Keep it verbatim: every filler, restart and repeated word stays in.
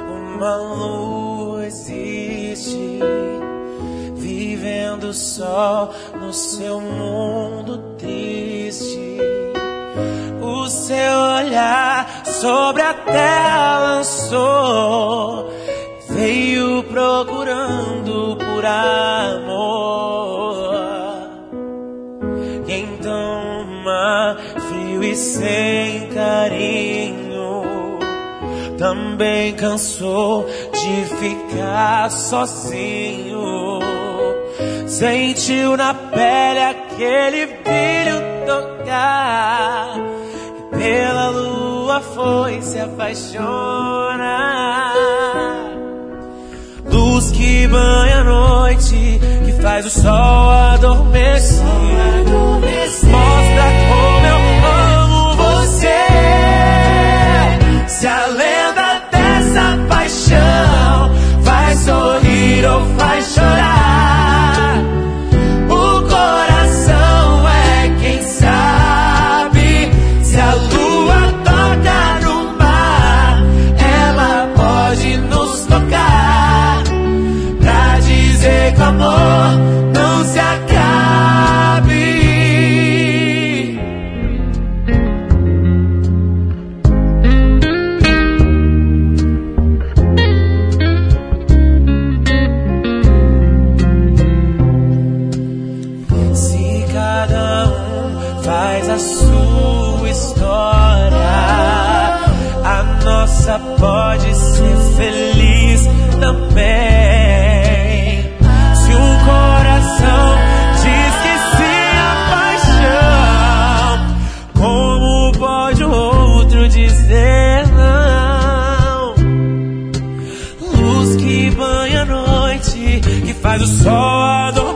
uma luz existe, vivendo só no seu mundo triste. O seu olhar sobre a terra lançou, veio procurando por amor. E então, mar frio e sem carinho, também cansou de ficar sozinho. Sentiu na pele aquele brilho tocar, e pela lua foi se apaixonar. Luz que banha a noite, que faz o sol adormecer, mostra como eu amo você. Se a lenda dessa paixão vai sorrir ou vai chorar, o coração é quem sabe. Se a lua toca no mar, ela pode nos tocar, pra dizer que o amor não se acabe. Se cada um faz a sua história, a nossa pode ser feliz também. Se um coração diz que sim a paixão, como pode o outro dizer não? Luz que banha a noite, que faz o sol adormecer,